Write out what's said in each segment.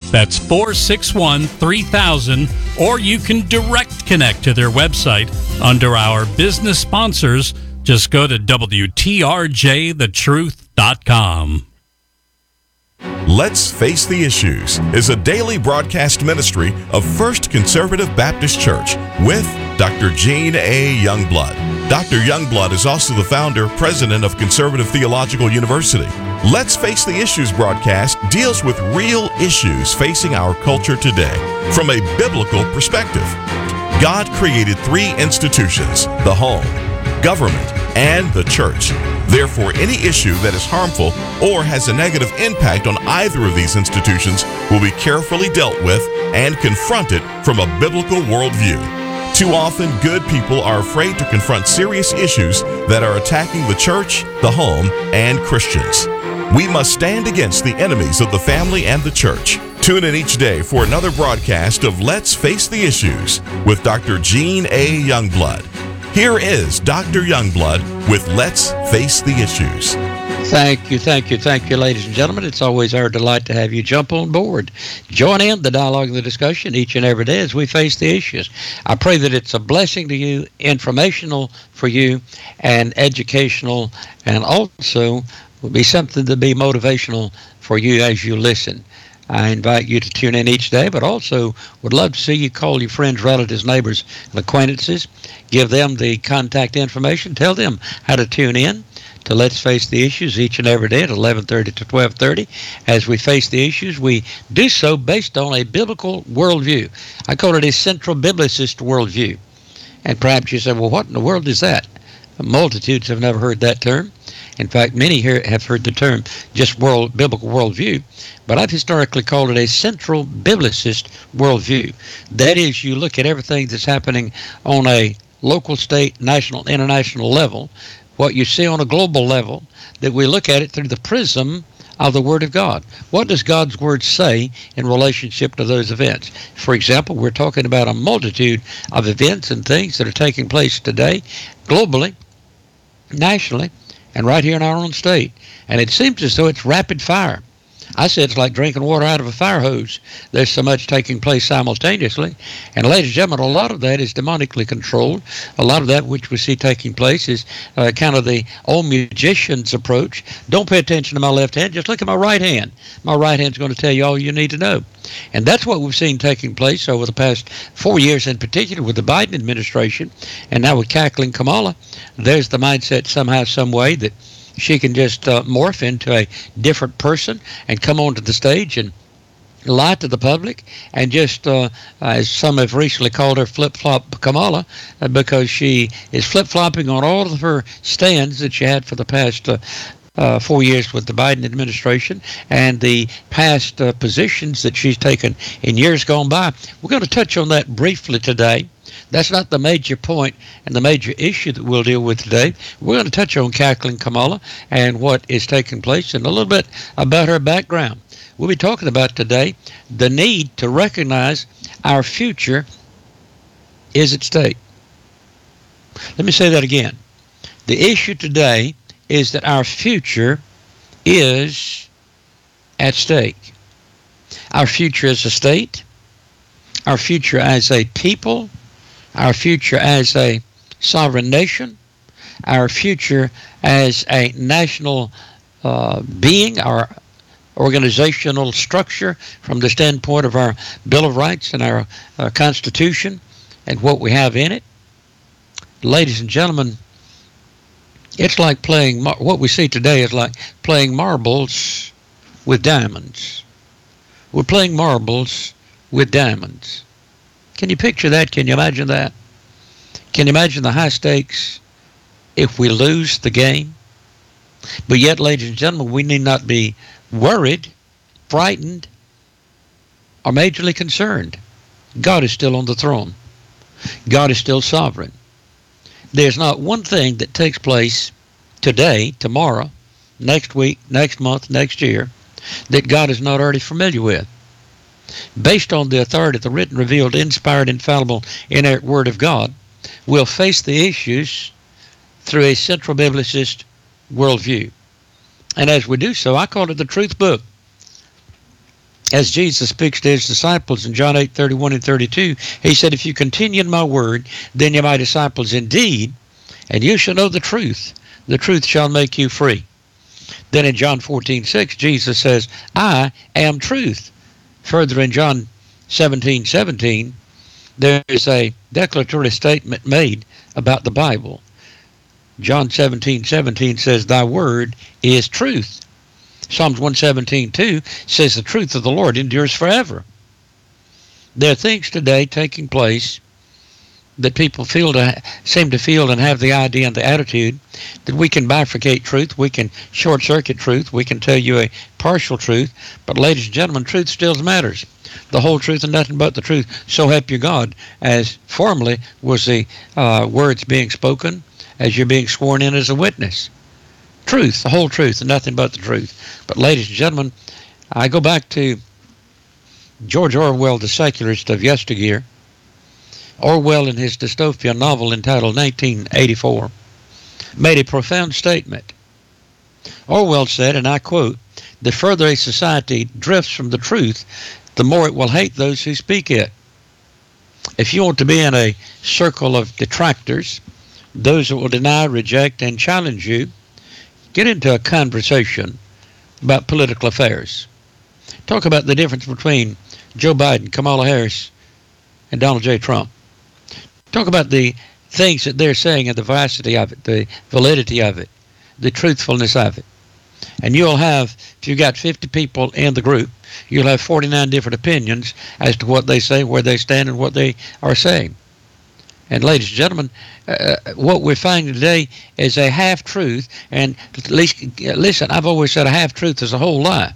That's 461-3000, or you can direct connect to their website under our business sponsors. Just go to WTRJTheTruth.com. Let's Face the Issues is a daily broadcast ministry of First Conservative Baptist Church with Dr. Gene A. Youngblood. Dr. Youngblood is also the founder, president of Conservative Theological University. Let's Face the Issues broadcast deals with real issues facing our culture today from a biblical perspective. God created three institutions: the home, government, and the church. Therefore, any issue that is harmful or has a negative impact on either of these institutions will be carefully dealt with and confronted from a biblical worldview. Too often, good people are afraid to confront serious issues that are attacking the church, the home, and Christians. We must stand against the enemies of the family and the church. Tune in each day for another broadcast of Let's Face the Issues with Dr. Gene A. Youngblood. Here is Dr. Youngblood with Let's Face the Issues. Thank you, ladies and gentlemen. It's always our delight to have you jump on board. Join in the dialogue and the discussion each and every day as we face the issues. I pray that it's a blessing to you, informational for you, and educational, and also will be something to be motivational for you as you listen. I invite you to tune in each day, but also would love to see you call your friends, relatives, neighbors, and acquaintances. Give them the contact information. Tell them how to tune in to Let's Face the Issues each and every day at 11:30 to 12:30. As we face the issues, we do so based on a biblical worldview. I call it a central biblicist worldview. And perhaps you say, well, what in the world is that? Multitudes have never heard that term. In fact, many here have heard the term just biblical worldview, but I've historically called it a central biblicist worldview. That is, you look at everything that's happening on a local, state, national, international level, what you see on a global level, that we look at it through the prism of the Word of God. What does God's Word say in relationship to those events? For example, we're talking about a multitude of events and things that are taking place today, globally, nationally, and right here in our own state. And it seems as though it's rapid fire. I said it's like drinking water out of a fire hose. There's so much taking place simultaneously. And ladies and gentlemen, a lot of that is demonically controlled. A lot of that which we see taking place is kind of the old magician's approach. Don't pay attention to my left hand, just look at my right hand. My right hand's going to tell you all you need to know. And that's what we've seen taking place over the past 4 years in particular with the Biden administration. And now with cackling Kamala, there's the mindset somehow, some way that she can just morph into a different person and come onto the stage and lie to the public and just, as some have recently called her, flip-flop Kamala, because she is flip-flopping on all of her stands that she had for the past 4 years with the Biden administration and the past positions that she's taken in years gone by. We're going to touch on that briefly today. That's not the major point and the major issue that we'll deal with today. We're going to touch on cackling Kamala and what is taking place and a little bit about her background. We'll be talking about today the need to recognize our future is at stake. Let me say that again. The issue today is that our future is at stake. Our future as a state, our future as a people, our future as a sovereign nation, our future as a national being, our organizational structure from the standpoint of our Bill of Rights and our Constitution and what we have in it. Ladies and gentlemen, it's like playing, what we see today is like playing marbles with diamonds. We're playing marbles with diamonds. Can you picture that? Can you imagine that? Can you imagine the high stakes if we lose the game? But yet, ladies and gentlemen, we need not be worried, frightened, or majorly concerned. God is still on the throne. God is still sovereign. There's not one thing that takes place today, tomorrow, next week, next month, next year, that God is not already familiar with. Based on the authority of the written, revealed, inspired, infallible, inerrant Word of God, we'll face the issues through a central biblicist worldview. And as we do so, I call it the truth book. as Jesus speaks to his disciples in John 8:31 and 32, he said, if you continue in my word, then you're my disciples indeed, and you shall know the truth. The truth shall make you free. Then in John 14:6, Jesus says, I am truth. Further in John 17:17, there is a declaratory statement made about the Bible. John 17:17 says, thy word is truth. Psalms 117:2 says the truth of the Lord endures forever. There are things today taking place that people seem to feel and have the idea and the attitude that we can bifurcate truth, we can short-circuit truth, we can tell you a partial truth, but ladies and gentlemen, truth still matters. The whole truth and nothing but the truth, so help you God, as formerly was the words being spoken as you're being sworn in as a witness. Truth, the whole truth and nothing but the truth. But ladies and gentlemen, I go back to George Orwell, the secularist of yesteryear. Orwell, in his dystopian novel entitled 1984, made a profound statement. Orwell said, and I quote, the further a society drifts from the truth, the more it will hate those who speak it. If you want to be in a circle of detractors, those that will deny, reject, and challenge you, get into a conversation about political affairs. Talk about the difference between Joe Biden, Kamala Harris, and Donald J. Trump. Talk about the things that they're saying and the veracity of it, the validity of it, the truthfulness of it. And you'll have, if you've got 50 people in the group, you'll have 49 different opinions as to what they say, where they stand, and what they are saying. And ladies and gentlemen, what we're finding today is a half-truth. And at least, listen, I've always said a half-truth is a whole lie.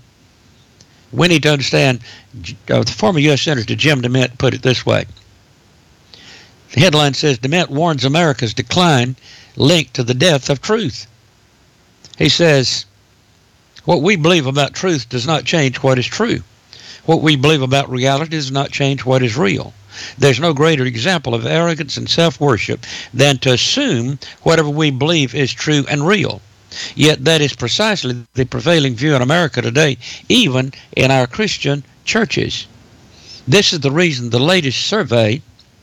We need to understand, the former U.S. Senator Jim DeMint put it this way. The headline says, DeMint warns America's decline linked to the death of truth. He says, what we believe about truth does not change what is true. What we believe about reality does not change what is real. There's no greater example of arrogance and self-worship than to assume whatever we believe is true and real. Yet that is precisely the prevailing view in America today, even in our Christian churches. This is the reason the latest survey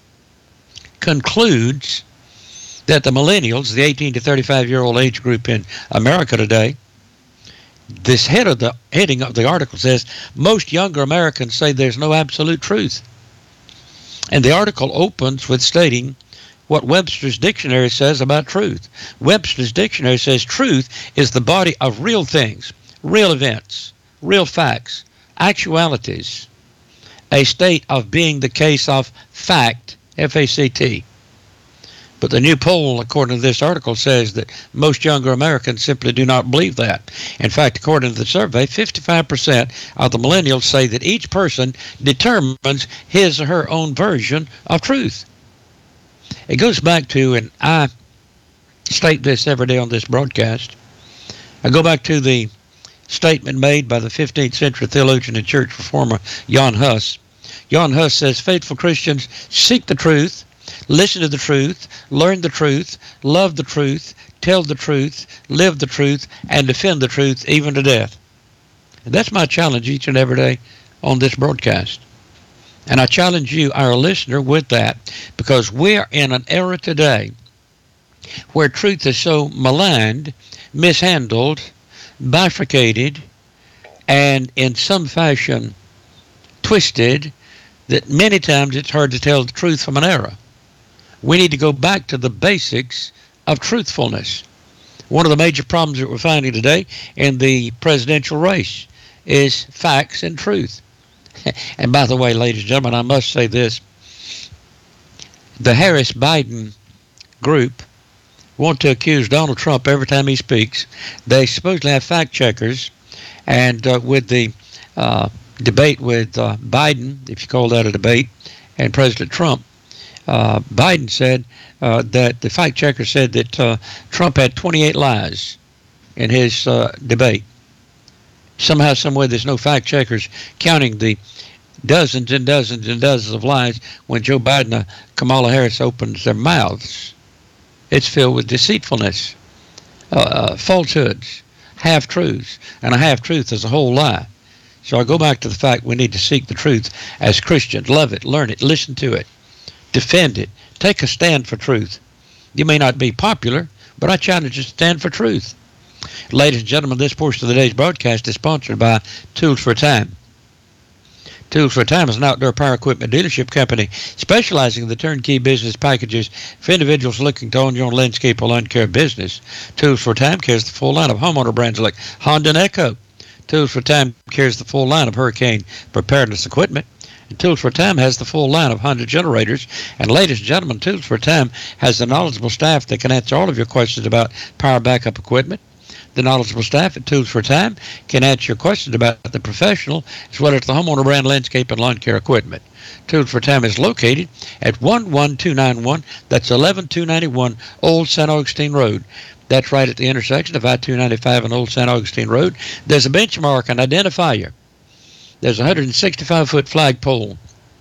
concludes that the millennials, the 18 to 35-year-old age group in America today, this heading of the article says, most younger Americans say there's no absolute truth. And the article opens with stating what Webster's dictionary says about truth. Webster's dictionary says truth is the body of real things, real events, real facts, actualities, a state of being the case of fact, F-A-C-T. But the new poll, according to this article, says that most younger Americans simply do not believe that. In fact, according to the survey, 55% of the millennials say that each person determines his or her own version of truth. It goes back to, and I state this every day on this broadcast, I go back to the statement made by the 15th century theologian and church reformer Jan Hus. Jan Hus says, faithful Christians seek the truth, listen to the truth, learn the truth, love the truth, tell the truth, live the truth, and defend the truth even to death. And that's my challenge each and every day on this broadcast. And I challenge you, our listener, with that, because we're in an era today where truth is so maligned, mishandled, bifurcated, and in some fashion twisted, that many times it's hard to tell the truth from an error. We need to go back to the basics of truthfulness. One of the major problems that we're finding today in the presidential race is facts and truth. And by the way, ladies and gentlemen, I must say this. The Harris-Biden group want to accuse Donald Trump every time he speaks. They supposedly have fact checkers. And with the debate with Biden, if you call that a debate, and President Trump, Biden said that the fact checker said that Trump had 28 lies in his debate. Somehow, someway, there's no fact checkers counting the dozens and dozens and dozens of lies when Joe Biden and Kamala Harris opens their mouths. It's filled with deceitfulness, falsehoods, half-truths, and a half-truth is a whole lie. So I go back to the fact we need to seek the truth as Christians. Love it, learn it, listen to it, defend it, take a stand for truth. You may not be popular, but I challenge you to stand for truth. Ladies and gentlemen, this portion of the day's broadcast is sponsored by Tools for Time. Tools for Time is an outdoor power equipment dealership company specializing in the turnkey business packages for individuals looking to own your own landscape or lawn care business. Tools for Time carries the full line of homeowner brands like Honda and Echo. Tools for Time carries the full line of hurricane preparedness equipment. And Tools for Time has the full line of Honda generators. And ladies and gentlemen, Tools for Time has a knowledgeable staff that can answer all of your questions about power backup equipment. The knowledgeable staff at Tools for Time can answer your questions about the professional as well as the homeowner brand landscape and lawn care equipment. Tools for Time is located at 11291, that's 11291 Old St. Augustine Road. That's right at the intersection of I-295 and Old St. Augustine Road. There's a benchmark, an identifier. There's a 165-foot flagpole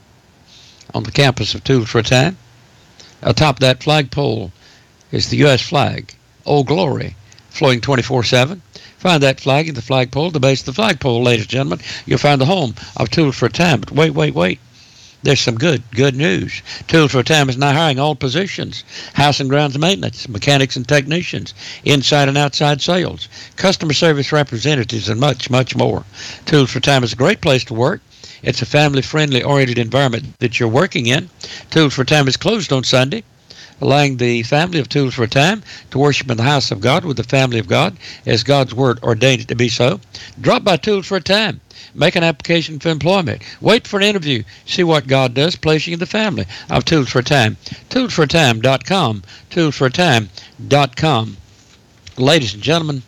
on the campus of Tools for Time. Atop that flagpole is the U.S. flag, Old Glory, flowing 24/7. Find that flag in the flagpole, at the base of the flagpole, ladies and gentlemen. You'll find the home of Tools for Time. But wait. There's some good news. Tools for Time is now hiring all positions: house and grounds maintenance, mechanics and technicians, inside and outside sales, customer service representatives, and much, much more. Tools for Time is a great place to work. It's a family-friendly oriented environment that you're working in. Tools for Time is closed on Sunday, allowing the family of Tools for Time to worship in the house of God with the family of God as God's Word ordained it to be so. Drop by Tools for Time. Make an application for employment. Wait for an interview. See what God does, placing in the family of Tools for Time. ToolsForTime.com. ToolsForTime.com. Ladies and gentlemen,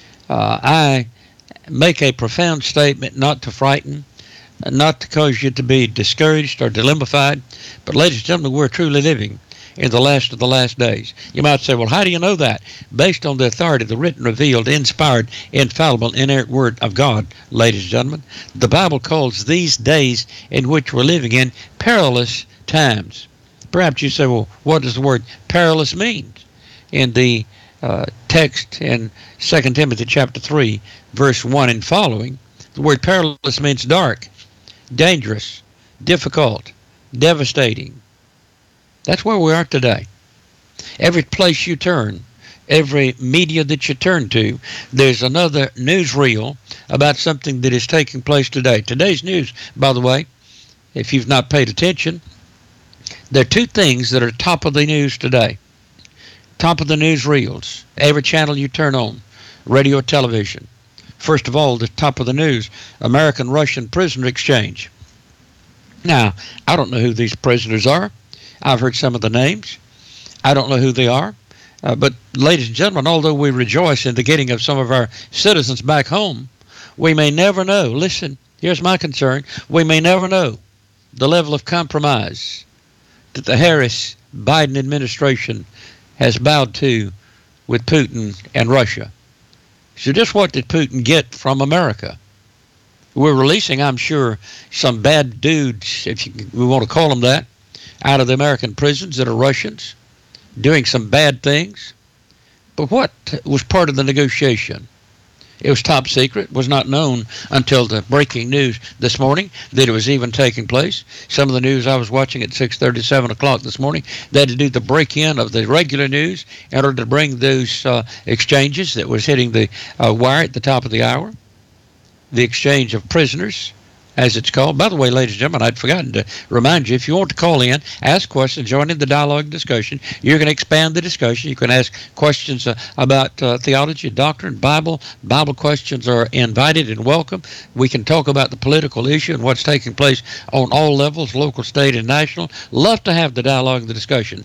I make a profound statement not to frighten, not to cause you to be discouraged or dilemmified, but ladies and gentlemen, we're truly living in the last of the last days. You might say, well, how do you know that? Based on the authority of the written, revealed, inspired, infallible, inerrant Word of God, ladies and gentlemen. The Bible calls these days in which we're living in perilous times. Perhaps you say, well, what does the word perilous mean? In the text in 2 Timothy chapter 3, verse 1 and following, the word perilous means dark, dangerous, difficult, devastating. That's where we are today. Every place you turn, every media that you turn to, there's another newsreel about something that is taking place today. Today's news, by the way, if you've not paid attention, there are two things that are top of the news today. Top of the newsreels, every channel you turn on, radio or television. First of all, the top of the news, American-Russian prisoner exchange. Now, I don't know who these prisoners are. I've heard some of the names. I don't know who they are. But, ladies and gentlemen, although we rejoice in the getting of some of our citizens back home, we may never know. Listen, here's my concern. We may never know the level of compromise that the Harris-Biden administration has bowed to with Putin and Russia. So just what did Putin get from America? We're releasing, I'm sure, some bad dudes, if we want to call them that, out of the American prisons that are Russians, doing some bad things. But what was part of the negotiation? It was top secret, was not known until the breaking news this morning that it was even taking place. Some of the news I was watching at 6:30, 7 o'clock this morning, they had to do the break-in of the regular news in order to bring those exchanges that was hitting the wire at the top of the hour, the exchange of prisoners, as it's called. By the way, ladies and gentlemen, I'd forgotten to remind you, if you want to call in, ask questions, join in the dialogue discussion, you're going to expand the discussion. You can ask questions about theology, doctrine, Bible. Bible questions are invited and welcome. We can talk about the political issue and what's taking place on all levels, local, state, and national. Love to have the dialogue and the discussion.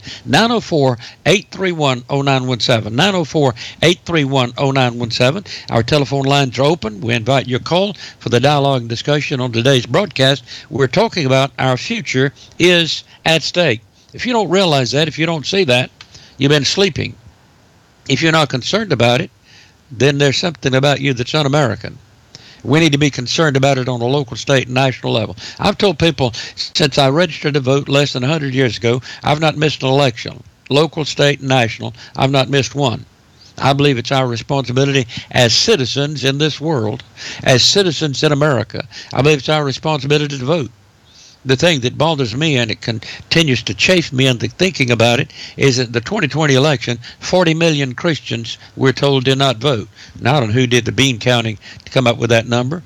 904-831-0917. 904-831-0917. Our telephone lines are open. We invite your call for the dialogue and discussion on today's broadcast. We're talking about our future is at stake. If you don't realize that, if you don't see that, you've been sleeping. If you're not concerned about it, then there's something about you that's un-American. We need to be concerned about it on a local, state, and national level. I've told people since I registered to vote less than 100 years ago, I've not missed an election. Local, state, and national, I've not missed one. I believe it's our responsibility as citizens in this world, as citizens in America. I believe it's our responsibility to vote. The thing that bothers me, and it continues to chafe me into thinking about it, is that the 2020 election, 40 million Christians, we're told, did not vote. Now, I don't know who did the bean counting to come up with that number.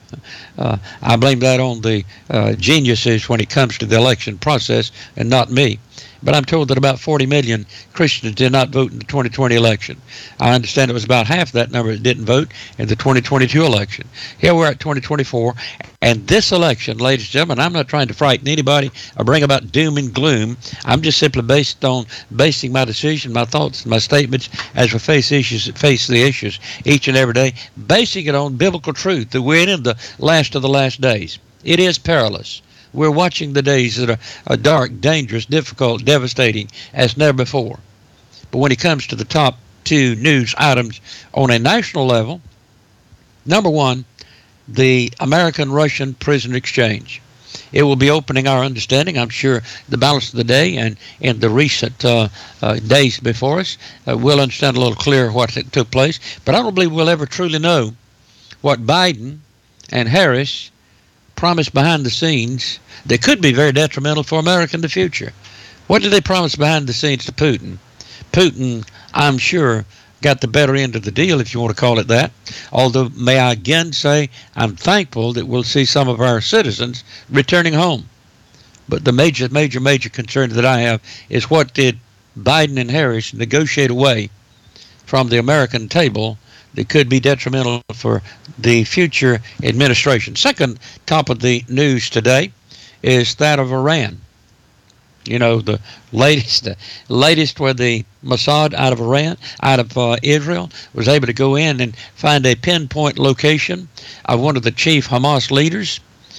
I blame that on the geniuses when it comes to the election process, and not me. But I'm told that about 40 million Christians did not vote in the 2020 election. I understand it was about half that number that didn't vote in the 2022 election. Here we're at 2024, and this election, ladies and gentlemen, I'm not trying to frighten anybody or bring about doom and gloom. I'm just simply basing my decision, my thoughts, my statements as we face the issues each and every day, basing it on biblical truth that we're in the last of the last days. It is perilous. We're watching the days that are dark, dangerous, difficult, devastating as never before. But when it comes to the top two news items on a national level, number one, the American-Russian prisoner exchange. It will be opening our understanding, I'm sure, the balance of the day and in the recent days before us. We'll understand a little clearer what took place. But I don't believe we'll ever truly know what Biden and Harris promised behind the scenes that could be very detrimental for America in the future. What did they promise behind the scenes to Putin? Putin, I'm sure, got the better end of the deal, if you want to call it that. Although, may I again say, I'm thankful that we'll see some of our citizens returning home. But the major concern that I have is, what did Biden and Harris negotiate away from the American table that could be detrimental for the future administration? Second top of the news today is that of Iran. You know, the latest where the Mossad out of Iran, out of Israel, was able to go in and find a pinpoint location of one of the chief Hamas leaders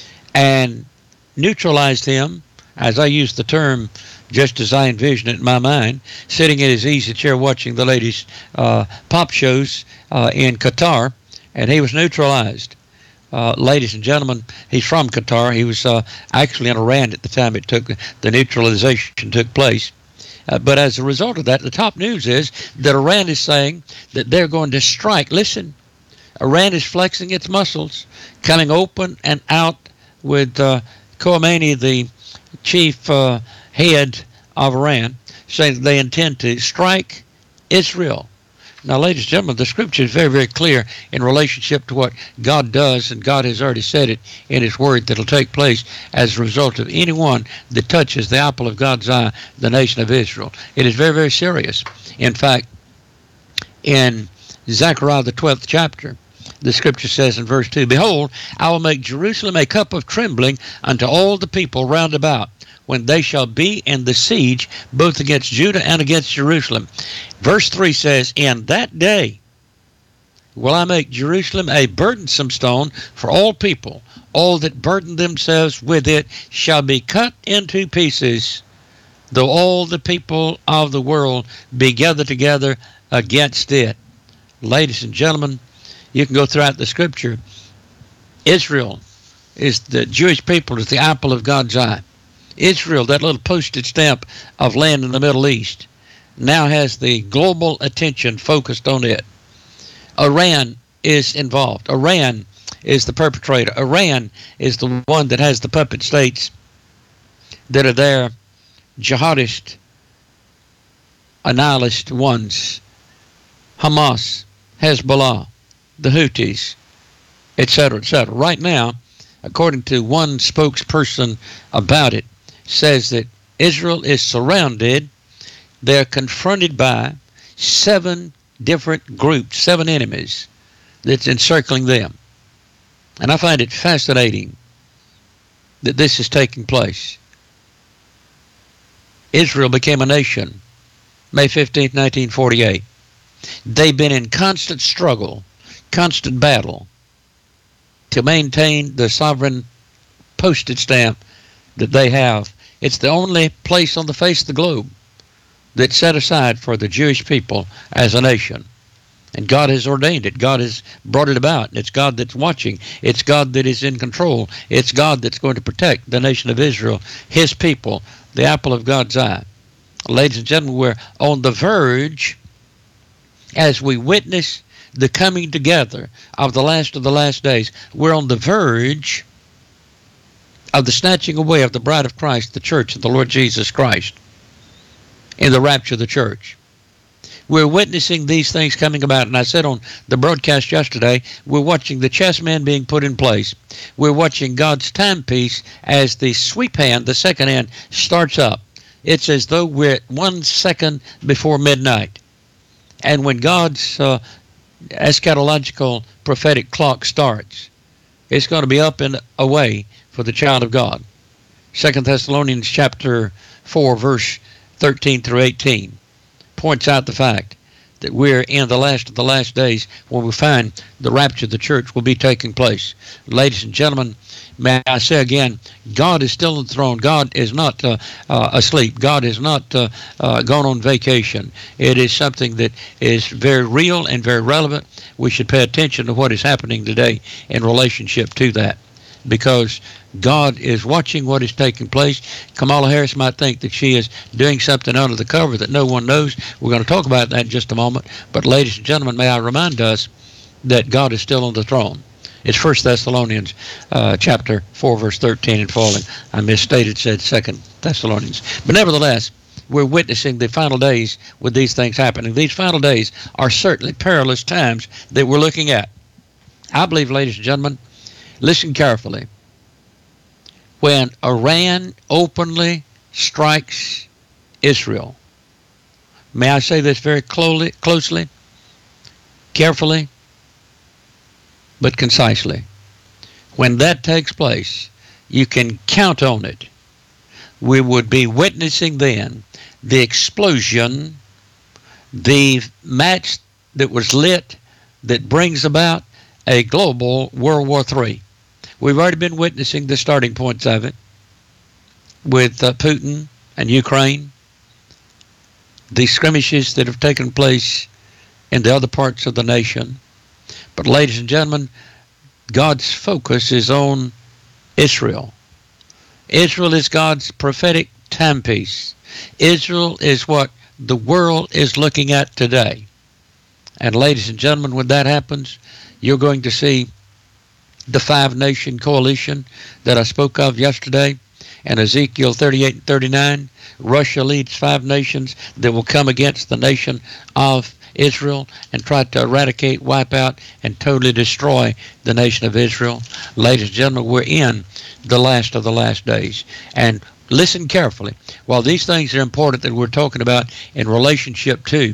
and neutralized him, as I use the term, just as I envision it in my mind, sitting in his easy chair watching the latest pop shows in Qatar, and he was neutralized. Ladies and gentlemen, he's from Qatar. He was actually in Iran at the time the neutralization took place. But as a result of that, the top news is that Iran is saying that they're going to strike. Listen, Iran is flexing its muscles, coming open and out with Khomeini, the chief head of Iran, saying that they intend to strike Israel. Now, ladies and gentlemen, the scripture is very, very clear in relationship to what God does, and God has already said it in his word that will take place as a result of anyone that touches the apple of God's eye, the nation of Israel. It is very, very serious. In fact, in Zechariah, the 12th chapter, the scripture says in verse 2, "Behold, I will make Jerusalem a cup of trembling unto all the people round about, when they shall be in the siege, both against Judah and against Jerusalem." Verse 3 says, "In that day will I make Jerusalem a burdensome stone for all people. All that burden themselves with it shall be cut into pieces, though all the people of the world be gathered together against it." Ladies and gentlemen, you can go throughout the scripture. Israel is the Jewish people, is the apple of God's eye. Israel, that little postage stamp of land in the Middle East, now has the global attention focused on it. Iran is involved. Iran is the perpetrator. Iran is the one that has the puppet states that are there, jihadist, annihilist ones. Hamas, Hezbollah, the Houthis, etc., etc. Right now, according to one spokesperson about it, says that Israel is surrounded. They're confronted by 7 different groups, 7 enemies that's encircling them. And I find it fascinating that this is taking place. Israel became a nation May 15th, 1948. They've been in constant struggle, constant battle to maintain the sovereign postage stamp that they have. It's the only place on the face of the globe that's set aside for the Jewish people as a nation. And God has ordained it. God has brought it about. It's God that's watching. It's God that is in control. It's God that's going to protect the nation of Israel, his people, the apple of God's eye. Ladies and gentlemen, we're on the verge as we witness the coming together of the last days. We're on the verge of the snatching away of the bride of Christ, the church of the Lord Jesus Christ, in the rapture of the church. We're witnessing these things coming about. And I said on the broadcast yesterday, we're watching the chess man being put in place. We're watching God's timepiece as the sweep hand, the second hand, starts up. It's as though we're at 1 second before midnight. And when God's eschatological prophetic clock starts, it's going to be up and away for the child of God. 2 Thessalonians chapter 4, verse 13 through 18 points out the fact that we're in the last of the last days when we find the rapture of the church will be taking place. Ladies and gentlemen, may I say again, God is still on the throne. God is not asleep. God is not gone on vacation. It is something that is very real and very relevant. We should pay attention to what is happening today in relationship to that, because God is watching what is taking place. Kamala Harris might think that she is doing something under the cover that no one knows. We're going to talk about that in just a moment. But ladies and gentlemen, may I remind us that God is still on the throne. It's 1 Thessalonians chapter 4, verse 13 and following. I misstated, said 2 Thessalonians. But nevertheless, we're witnessing the final days with these things happening. These final days are certainly perilous times that we're looking at. I believe, ladies and gentlemen, listen carefully. When Iran openly strikes Israel, may I say this very closely, carefully, but concisely. When that takes place, you can count on it. We would be witnessing then the explosion, the match that was lit that brings about a global World War III. We've already been witnessing the starting points of it with Putin and Ukraine, the skirmishes that have taken place in the other parts of the nation. But ladies and gentlemen, God's focus is on Israel. Israel is God's prophetic timepiece. Israel is what the world is looking at today. And ladies and gentlemen, when that happens, you're going to see the 5-nation coalition that I spoke of yesterday in Ezekiel 38 and 39. Russia leads 5 nations that will come against the nation of Israel and try to eradicate, wipe out, and totally destroy the nation of Israel. Ladies and gentlemen, we're in the last of the last days. And listen carefully. While these things are important that we're talking about in relationship to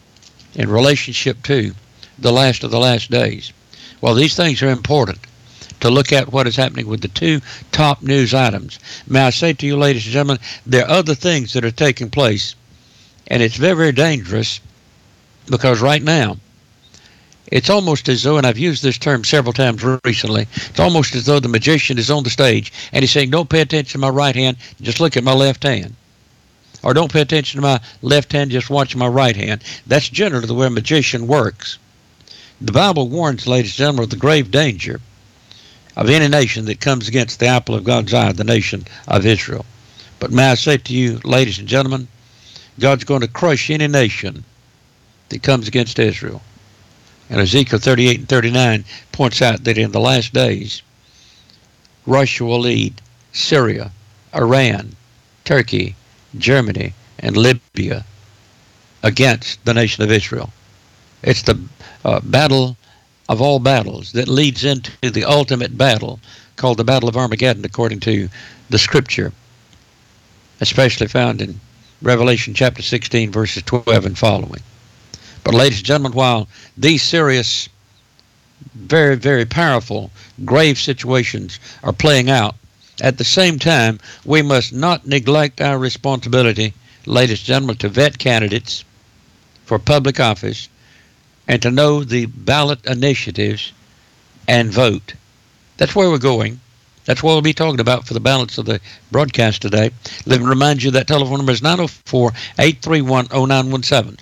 the last of the last days, while these things are important to look at what is happening with the 2 top news items, may I say to you, ladies and gentlemen, there are other things that are taking place, and it's very, very dangerous, because right now, it's almost as though, and I've used this term several times recently, it's almost as though the magician is on the stage, and he's saying, don't pay attention to my right hand, just look at my left hand. Or don't pay attention to my left hand, just watch my right hand. That's generally the way a magician works. The Bible warns, ladies and gentlemen, of the grave danger of any nation that comes against the apple of God's eye, the nation of Israel. But may I say to you, ladies and gentlemen, God's going to crush any nation that comes against Israel. And Ezekiel 38 and 39 points out that in the last days, Russia will lead Syria, Iran, Turkey, Germany, and Libya against the nation of Israel. It's the battle of all battles that leads into the ultimate battle called the Battle of Armageddon, according to the Scripture, especially found in Revelation chapter 16, verses 12 and following. But ladies and gentlemen, while these serious, very, very powerful, grave situations are playing out, at the same time, we must not neglect our responsibility, ladies and gentlemen, to vet candidates for public office and to know the ballot initiatives and vote. That's where we're going. That's what we'll be talking about for the balance of the broadcast today. Let me remind you that telephone number is 904-831-0917.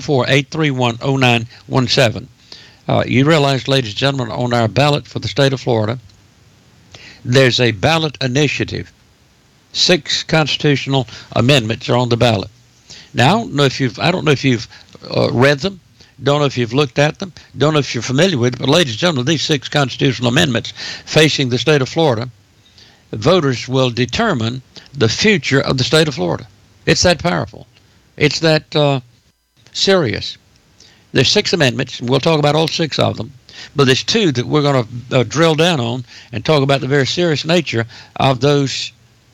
904-831-0917. You realize, ladies and gentlemen, on our ballot for the state of Florida, there's a ballot initiative. 6 constitutional amendments are on the ballot. Now, I don't know if you've read them. Don't know if you've looked at them. Don't know if you're familiar with it. But, ladies and gentlemen, these 6 constitutional amendments facing the state of Florida, voters will determine the future of the state of Florida. It's that powerful. It's that serious. There's 6 amendments, and we'll talk about all 6 of them. But there's 2 that we're going to drill down on and talk about the very serious nature of those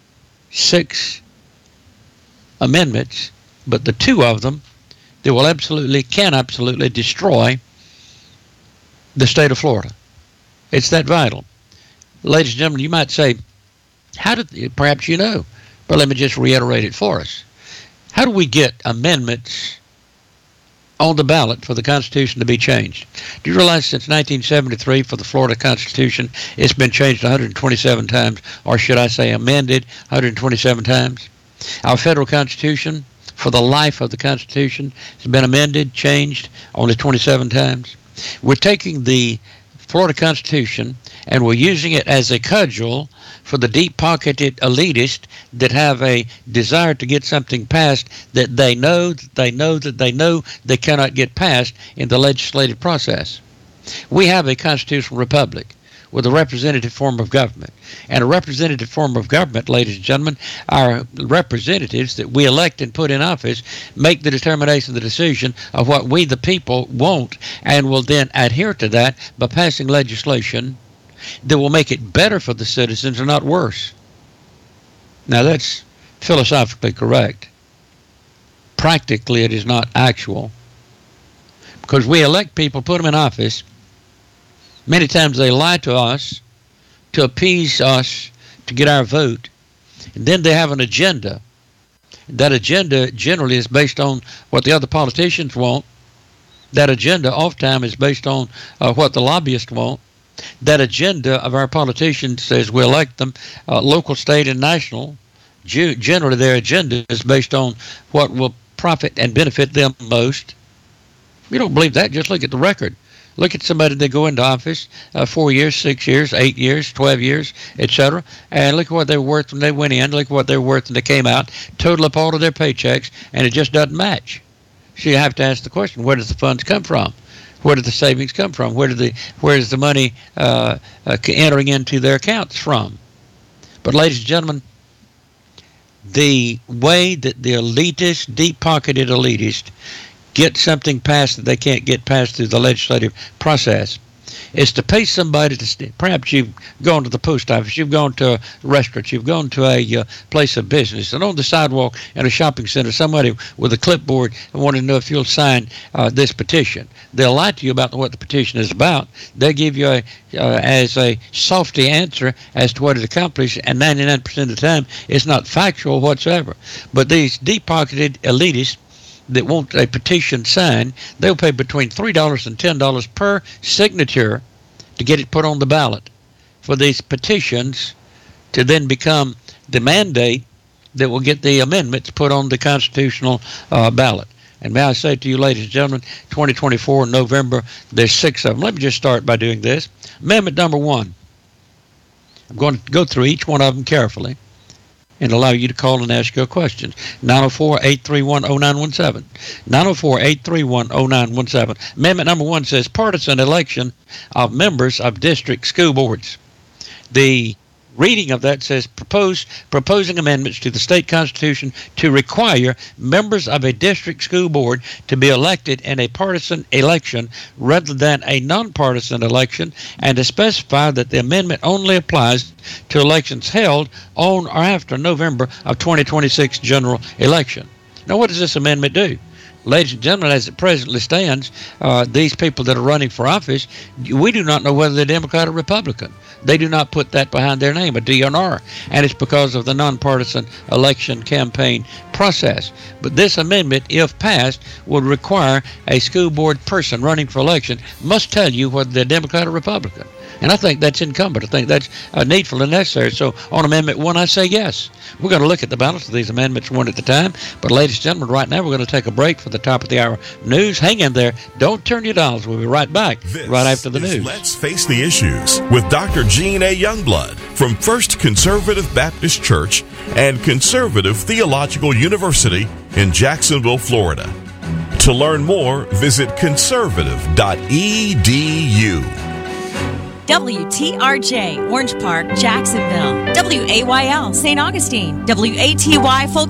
6 amendments. But the 2 of them that will can absolutely destroy the state of Florida. It's that vital. Ladies and gentlemen, you might say, perhaps you know, but let me just reiterate it for us. How do we get amendments on the ballot for the Constitution to be changed? Do you realize since 1973 for the Florida Constitution, it's been changed 127 times, or should I say amended 127 times? Our federal Constitution, for the life of the Constitution, has been amended, changed only 27 times. We're taking the Florida Constitution and we're using it as a cudgel for the deep-pocketed elitists that have a desire to get something passed that they know they cannot get passed in the legislative process. We have a constitutional republic with a representative form of government. And a representative form of government, ladies and gentlemen, our representatives that we elect and put in office make the determination, the decision of what we, the people, want, and will then adhere to that by passing legislation that will make it better for the citizens and not worse. Now, that's philosophically correct. Practically, it is not actual. Because we elect people, put them in office. Many times they lie to us to appease us, to get our vote. And then they have an agenda. That agenda generally is based on what the other politicians want. That agenda oftentimes is based on what the lobbyists want. That agenda of our politicians says we elect them, local, state, and national. Generally, their agenda is based on what will profit and benefit them most. If you don't believe that, just look at the record. Look at somebody that go into office 4 years, 6 years, 8 years, 12 years, etc., and look at what they were worth when they went in, look at what they were worth when they came out, total up all of their paychecks, and it just doesn't match. So you have to ask the question, where does the funds come from? Where do the savings come from? Where is the money entering into their accounts from? But, ladies and gentlemen, the way that the elitist, deep-pocketed elitist, get something passed that they can't get passed through the legislative process is to pay somebody to perhaps you've gone to the post office, you've gone to a restaurant, you've gone to a place of business, and on the sidewalk in a shopping center, somebody with a clipboard wanted to know if you'll sign this petition. They'll lie to you about what the petition is about. They'll give you as a softy answer as to what it accomplishes, and 99% of the time it's not factual whatsoever. But these deep-pocketed elitists that want a petition signed, they'll pay between $3 and $10 per signature to get it put on the ballot for these petitions to then become the mandate that will get the amendments put on the constitutional ballot. And may I say to you, ladies and gentlemen, 2024, November, there's 6 of them. Let me just start by doing this. Amendment number 1. I'm going to go through each one of them carefully and allow you to call and ask your questions. 904-831-0917. 904-831-0917. Amendment number 1 says partisan election of members of district school boards. The reading of that says proposing amendments to the state constitution to require members of a district school board to be elected in a partisan election rather than a nonpartisan election, and to specify that the amendment only applies to elections held on or after November of 2026 general election. Now, what does this amendment do? Ladies and gentlemen, as it presently stands, these people that are running for office, we do not know whether they're Democrat or Republican. They do not put that behind their name, a DNR, and it's because of the nonpartisan election campaign process. But this amendment, if passed, would require a school board person running for election must tell you whether they're Democrat or Republican. And I think that's incumbent. I think that's needful and necessary. So on Amendment 1, I say yes. We're going to look at the balance of these amendments one at a time. But ladies and gentlemen, right now we're going to take a break for the top of the hour news. Hang in there. Don't turn your dials. We'll be right back right after the news. Let's Face the Issues with Dr. Gene A. Youngblood from First Conservative Baptist Church and Conservative Theological University in Jacksonville, Florida. To learn more, visit conservative.edu. WTRJ, Orange Park, Jacksonville. WAYL, St. Augustine. WATY, Folks